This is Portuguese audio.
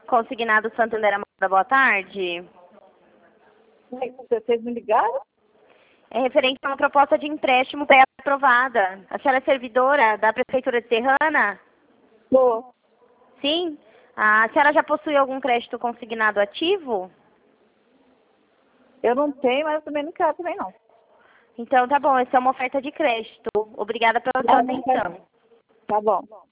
Consignado Santander Amada, boa tarde. Vocês me ligaram? É referente a uma proposta de empréstimo pré-aprovada. A senhora é servidora da Prefeitura de Serrana? Tô. Sim? A senhora já possui algum crédito consignado ativo? Eu não tenho, mas eu também não quero também não. Então tá bom, essa é uma oferta de crédito. Obrigada pela sua atenção. Tá bom.